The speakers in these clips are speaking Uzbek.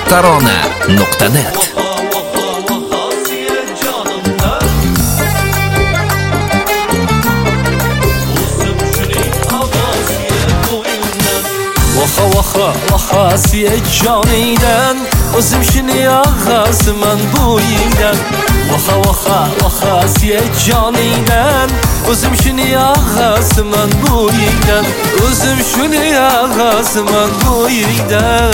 tarona.net. Vaha siye caniden Özüm şini ağasıman buyiden Vaha siye caniden Özüm şini ağasıman buyiden Özüm şini ağasıman buyiden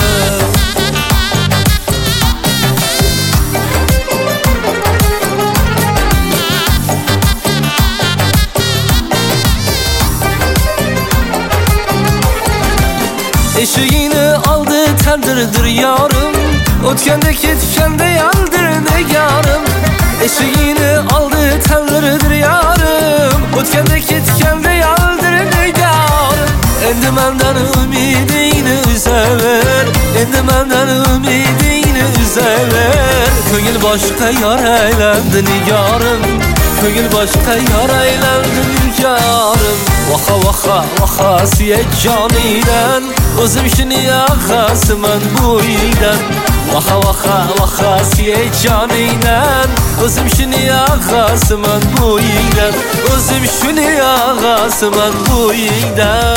Eşiğini aldı tendirdir yarım Ötkende ketkende yaldır negarım Eşiğini aldı tendirdir yarım Ötkende ketkende yaldır negarım Endi menden ümidini üzever Endi menden ümidini üzever Köngül başka yar eylendi nigarım Köngül başka yar eylendi nigarım Vaha siye caniden Özüm şini ağasıman buyiden Vaha siye caniden Özüm şini ağasıman buyiden Özüm şini ağasıman buyiden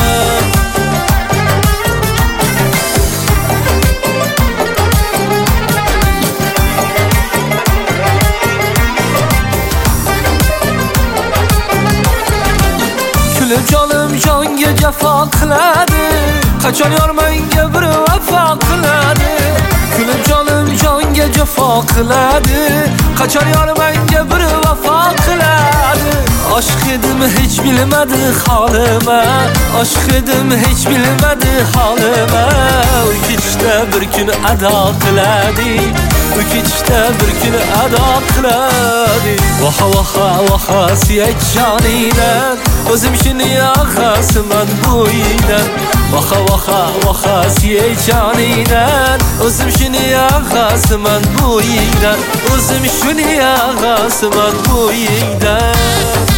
Külüp canım can gece fakladı Kaçan yar menge bir vefa kıladı Külüp canım can gece fakladı Kaçan yar menge bir vefa kıladı Aşk edim hiç bilmedi halime Aşk edim hiç bilmedi halime Ülkiçte bir gün eda kıladı Ülkiçte bir gün eda kıladı Vaha siye caniden Özüm şini ağasıman buyiden Vaha siye caniden Özüm şini ağasıman buyiden Özüm şini ağasıman buyiden